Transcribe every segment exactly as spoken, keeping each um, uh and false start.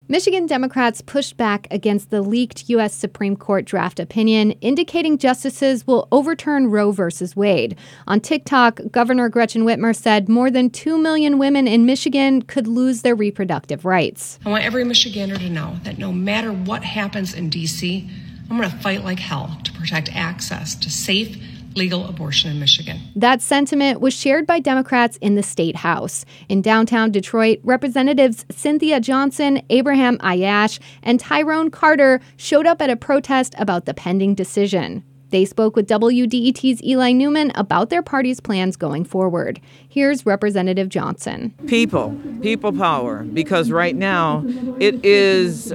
Michigan Democrats pushed back against the leaked U S Supreme Court draft opinion, indicating justices will overturn Roe v. Wade. On TikTok, Governor Gretchen Whitmer said more than two million women in Michigan could lose their reproductive rights. I want every Michigander to know that no matter what happens in D C, I'm going to fight like hell to protect access to safe, legal abortion in Michigan. That sentiment was shared by Democrats in the state house. In downtown Detroit, Representatives Cynthia Johnson, Abraham Ayash, and Tyrone Carter showed up at a protest about the pending decision. They spoke with W D E T's Eli Newman about their party's plans going forward. Here's Representative Johnson. People, people power, because right now it is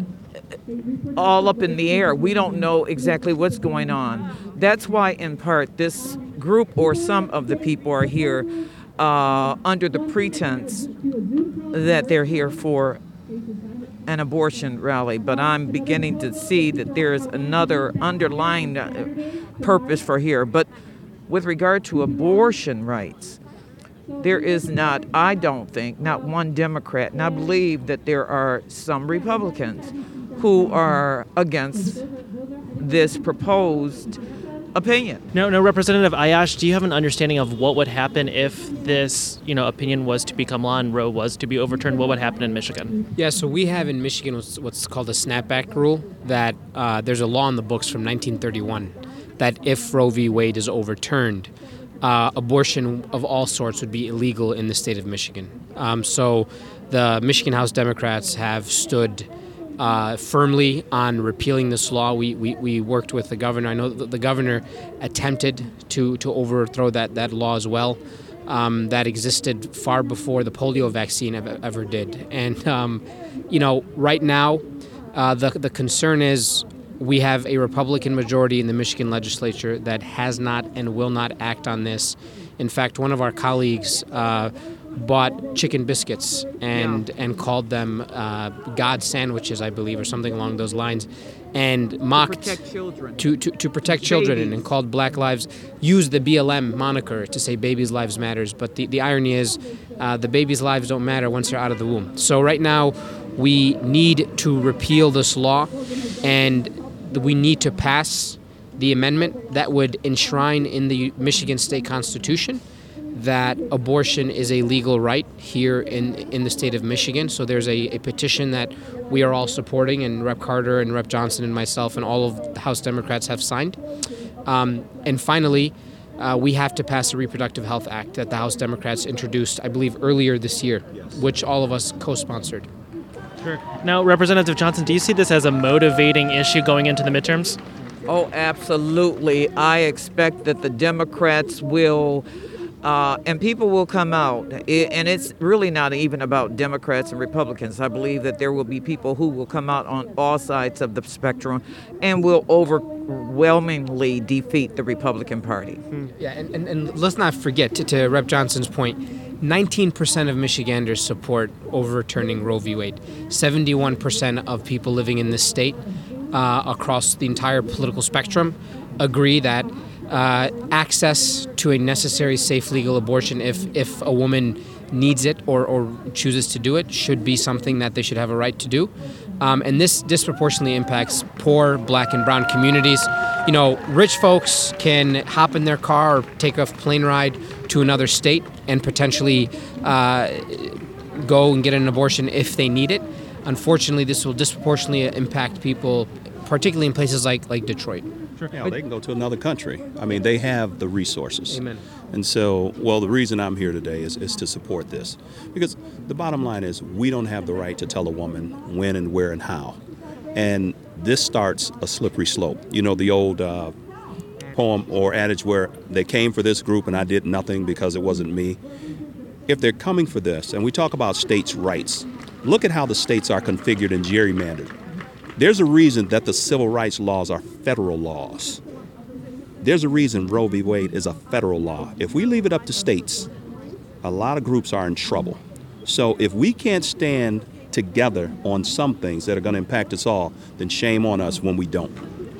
all up in the air. We don't know exactly what's going on. That's why, in part, this group or some of the people are here uh, under the pretense that they're here for an abortion rally. But I'm beginning to see that there's another underlying purpose for here. But with regard to abortion rights, there is not, I don't think, not one Democrat, and I believe that there are some Republicans who are against this proposed opinion. No, no, Representative Ayash, do you have an understanding of what would happen if this, you know, opinion was to become law and Roe was to be overturned? What would happen in Michigan? Yeah, so we have in Michigan what's, what's called a snapback rule, that uh, there's a law in the books from nineteen thirty-one that if Roe v. Wade is overturned, uh, abortion of all sorts would be illegal in the state of Michigan. Um, so the Michigan House Democrats have stood Uh, firmly on repealing this law. We, we we worked with the governor. I know that the governor attempted to to overthrow that, that law as well. Um, that existed far before the polio vaccine ever, ever did. And, um, you know, right now, uh, the, the concern is we have a Republican majority in the Michigan legislature that has not and will not act on this. In fact, one of our colleagues uh, bought chicken biscuits and yeah. and called them uh, God sandwiches, I believe, or something along those lines, and mocked to protect children, to, to, to protect children and, and called Black Lives, used the B L M moniker to say babies' lives matters. But the, the irony is uh, the babies' lives don't matter once they're out of the womb. So right now we need to repeal this law, and we need to pass the amendment that would enshrine in the Michigan State Constitution that abortion is a legal right here in in the state of Michigan. So there's a, a petition that we are all supporting, and Rep Carter and Rep Johnson and myself and all of the House Democrats have signed. Um, and finally, uh, we have to pass a Reproductive Health Act that the House Democrats introduced, I believe, earlier this year, yes. which all of us co-sponsored. Sure. Now, Representative Johnson, do you see this as a motivating issue going into the midterms? Oh, absolutely. I expect that the Democrats will Uh, and people will come out, it, and it's really not even about Democrats and Republicans. I believe that there will be people who will come out on all sides of the spectrum and will overwhelmingly defeat the Republican Party. Yeah, and, and, and let's not forget, to, to Rep Johnson's point, nineteen percent of Michiganders support overturning Roe v. Wade. seventy-one percent of people living in this state uh, across the entire political spectrum agree that Uh, access to a necessary, safe, legal abortion, if if a woman needs it or, or chooses to do it, should be something that they should have a right to do. Um, and this disproportionately impacts poor Black and brown communities. You know, rich folks can hop in their car or take a plane ride to another state and potentially uh, go and get an abortion if they need it. Unfortunately, this will disproportionately impact people, particularly in places like, like Detroit. Sure. You know, they can go to another country. I mean, they have the resources. Amen. And so, well, the reason I'm here today is, is to support this. Because the bottom line is we don't have the right to tell a woman when and where and how. And this starts a slippery slope. You know, the old uh, poem or adage where they came for this group and I did nothing because it wasn't me. If they're coming for this, and we talk about states' rights, look at how the states are configured and gerrymandered. There's a reason that the civil rights laws are federal laws. There's a reason Roe v. Wade is a federal law. If we leave it up to states, a lot of groups are in trouble. So if we can't stand together on some things that are going to impact us all, then shame on us when we don't.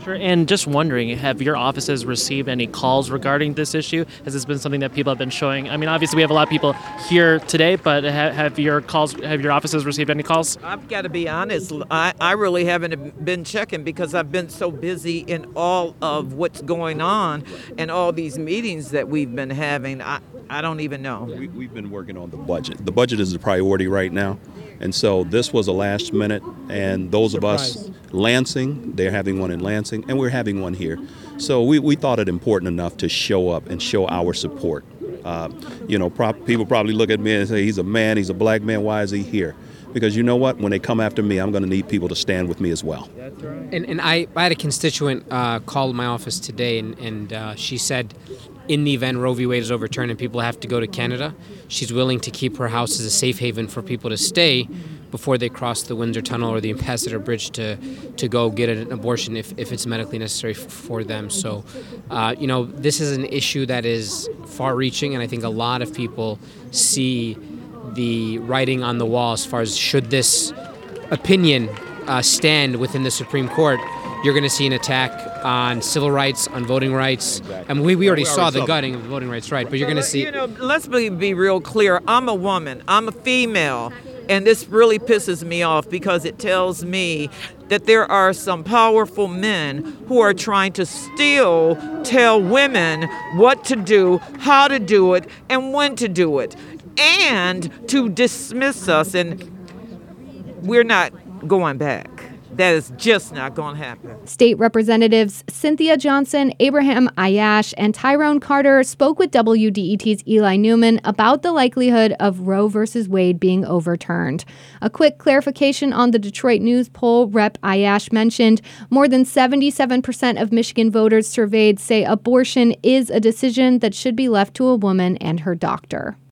Sure. And just wondering, have your offices received any calls regarding this issue? Has this been something that people have been showing? I mean, obviously we have a lot of people here today, but ha- have your calls, have your offices received any calls? I've got to be honest, I, I really haven't been checking because I've been so busy in all of what's going on and all these meetings that we've been having. I, I don't even know. We, we've been working on the budget. The budget is the priority right now. And so this was a last minute, and those of us, Lansing, they're having one in Lansing, and we're having one here. So we, we thought it important enough to show up and show our support. Uh, you know, pro- people probably look at me and say, he's a man, he's a black man, why is he here? Because you know what? When they come after me, I'm going to need people to stand with me as well. That's right. And, and I, I had a constituent uh, call my office today, and, and uh, she said, in the event Roe v. Wade is overturned and people have to go to Canada, she's willing to keep her house as a safe haven for people to stay before they cross the Windsor Tunnel or the Ambassador Bridge to to go get an abortion if, if it's medically necessary f- for them. So, uh, you know, this is an issue that is far-reaching, and I think a lot of people see the writing on the wall as far as should this opinion uh, stand within the Supreme Court. You're going to see an attack on civil rights, on voting rights. I mean, we, we already We saw already the saw gutting of the voting rights, right? But you're going to see... You know, let's be, be real clear. I'm a woman. I'm a female. And this really pisses me off because it tells me that there are some powerful men who are trying to still tell women what to do, how to do it, and when to do it, and to dismiss us. And we're not going back. That is just not going to happen. State Representatives Cynthia Johnson, Abraham Ayash, and Tyrone Carter spoke with W D E T's Eli Newman about the likelihood of Roe versus Wade being overturned. A quick clarification on the Detroit News poll Rep Ayash mentioned, more than seventy-seven percent of Michigan voters surveyed say abortion is a decision that should be left to a woman and her doctor.